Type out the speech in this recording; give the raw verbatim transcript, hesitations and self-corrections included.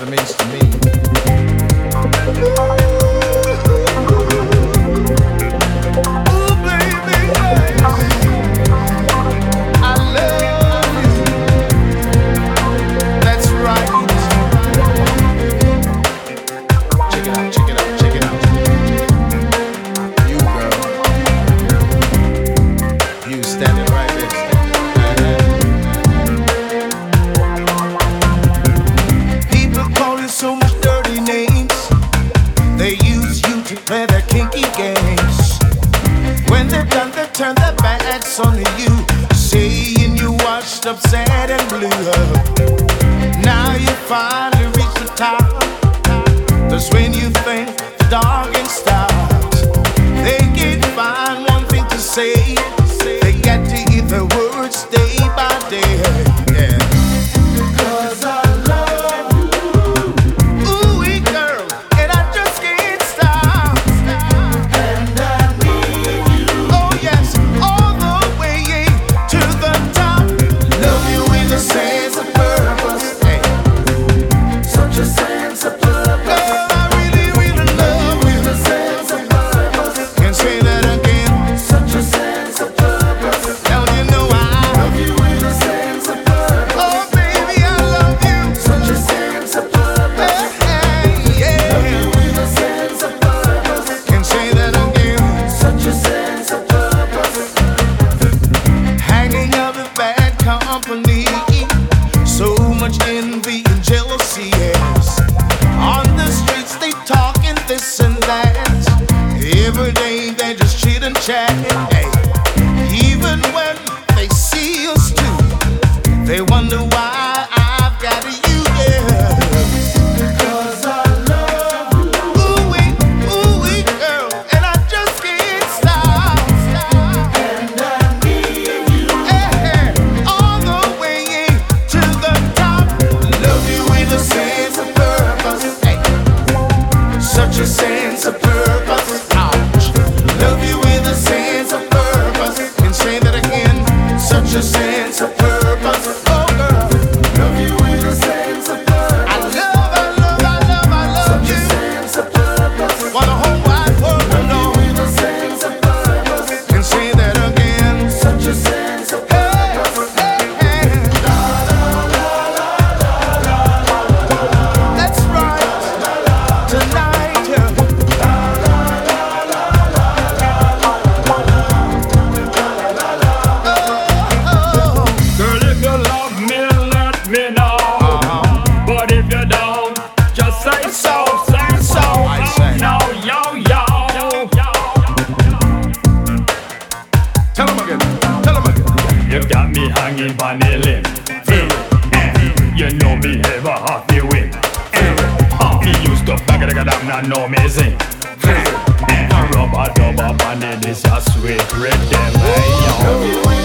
it means to me. Turn their backs on you, saying you washed up, sad and blue. Now you finally reach the top. That's when you think the dark and starts. They can't find one thing to say. They get to eat their words day by day. Yeah. 'Cause I love you. Ooh, wee girl, and I just can't stop. And I need you. Oh yes, all the way to the top. Love you with a sense of purpose. Hey. Such a sense of purpose. Girl, I really, really love you with a sense of purpose. Can say that again. Such a sense of purpose. Now you know I love you with a sense of purpose. Oh baby, I love you. Such a sense of purpose. Hey, yeah. Love you with a sense of purpose. Can say that again. Such a sense of purpose. Hanging out with bad company. So much envy and jealousy, yes. On the streets they talking this and that. Every day they just chit and chat. Hey. Even when they see us too, they wonder why I've got you, yeah. 'Cause I love you. Ooh wee, ooh wee girl, and I just can't stop. And I need you. Hey, all the way to the top. Love you with a sense of purpose. Hey. Such a sense of purpose. Ouch. Love you with a sense of purpose. Can say that again. Such a sense of purpose. Oh girl. Love you with a sense of purpose. I love, I love, I love, I love Such you. Such a sense of purpose. Want the whole wide world to know. Love you with a sense of purpose. Can say that again. Such a sense of purpose. Hey, hey, hey. That's right. Tonight. Girl, if you love me, let me know. But if you don't, just say so, say so. I say. No, yo, yo. Tell him again. Tell him again. You got me hanging by the limb. Eh, eh. You know me ever have the win. Eh, uh, me used to back it down, now know me sing. Eh, eh. Rubber dubber bandit, this a sweet rhythm. Hey, yo. Love you